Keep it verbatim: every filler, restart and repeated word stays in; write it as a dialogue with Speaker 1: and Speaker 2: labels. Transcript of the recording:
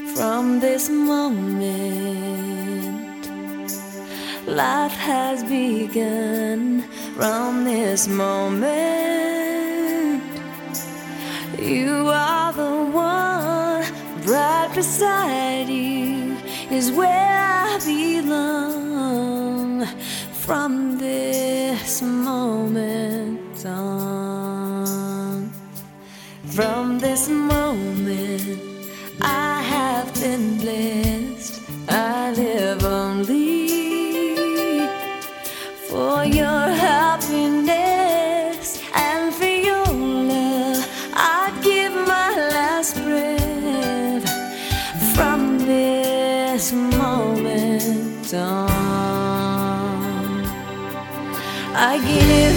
Speaker 1: From this moment, life has begun. From this moment, you are the one. Right beside you is where I belong. From this moment on, from this moment, I have been blessed. I live only for your happiness and for your love. I'd give my last breath. From this moment on, I give